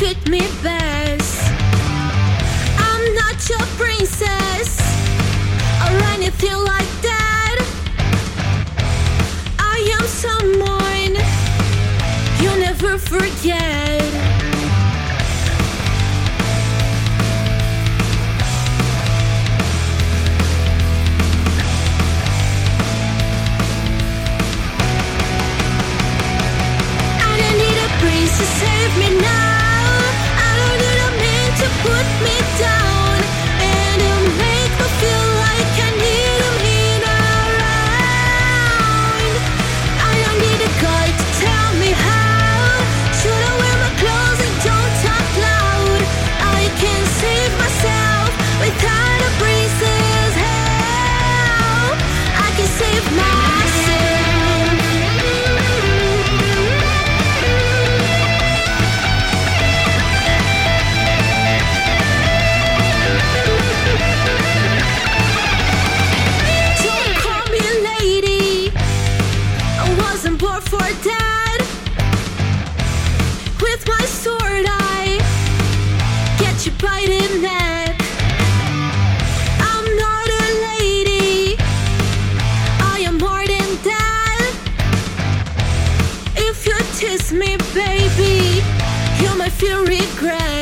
treat me best. I'm not your princess or anything like that. I am someone you never forget. To save me now, I don't need a man to put me down and to make me feel like I need him in around. I don't need a guy to tell me how. Should I wear my clothes and don't talk loud? I can save myself without a princess help. I can save myself. Born for that. With my sword I get you by the neck. I'm not a lady, I am more than that. If you tease me, baby, you might feel regret.